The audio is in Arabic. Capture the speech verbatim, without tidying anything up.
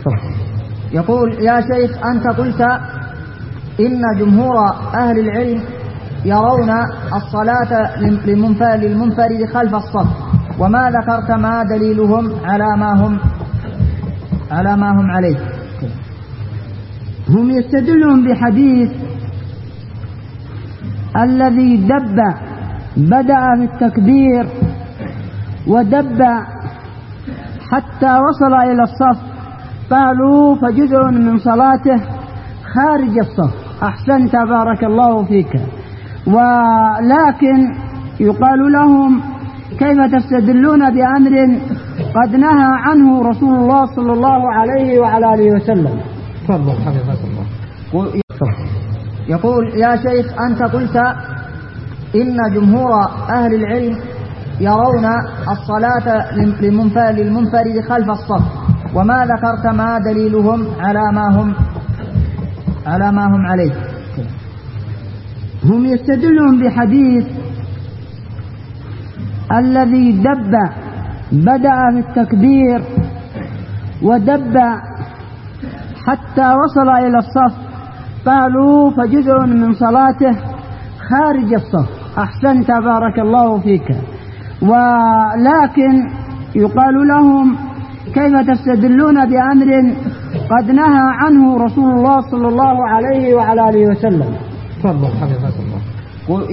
يقول: يا شيخ، أنت قلت إن جمهور أهل العلم يرون الصلاة للمنفرد خلف الصف، وما ذكرت ما دليلهم على ما هم على ما هم عليه. هم يستدلون بحديث الذي دب بدأ في التكبير ودب حتى وصل إلى الصف، قالوا فجزء من صلاته خارج الصف. أحسنت، بارك الله فيك. ولكن يقال لهم: كيف تستدلون بأمر قد نهى عنه رسول الله صلى الله عليه وعلى آله وسلم؟ تفضل حفظك الله. يقول: يا شيخ، أنت قلت إن جمهور أهل العلم يرون الصلاة للمنفرد خلف الصف، وما ذكرت ما دليلهم على ما هم على ما هم عليه. هم يستدلون بحديث الذي دب بدأ في التكبير ودب حتى وصل إلى الصف، قالوا فجزء من صلاته خارج الصف. أحسنت، بارك الله فيك. ولكن يقال لهم: كيف تستدلون بأمر قد نهى عنه رسول الله صلى الله عليه وعلى آله وسلم؟ تفضل حفظك الله.